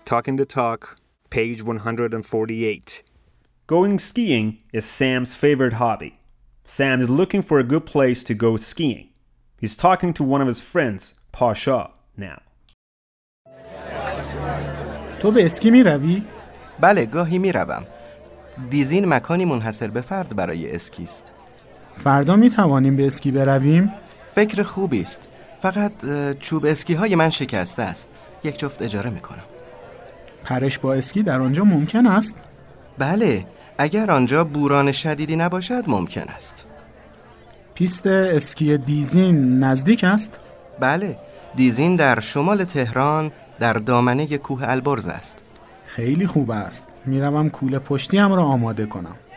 Talking the Talk, page 148. Going skiing is Sam's favorite hobby. Sam is looking for a good place to go skiing. He's talking to one of his friends, Pasha, now. تو به اسکی می روی؟ بله، گاهی می روم. دیزین مکانی منحصر به فرد برای اسکی است. فردا می توانیم به اسکی برویم؟ فکر خوبی است. فقط چوب اسکی های من شکسته است. یک جفت اجاره می کنم. پرش با اسکی در آنجا ممکن است؟ بله، اگر آنجا بوران شدیدی نباشد ممکن است. پیست اسکی دیزین نزدیک است؟ بله، دیزین در شمال تهران در دامنه کوه البرز است. خیلی خوب است. می روم کوله پشتی هم را آماده کنم.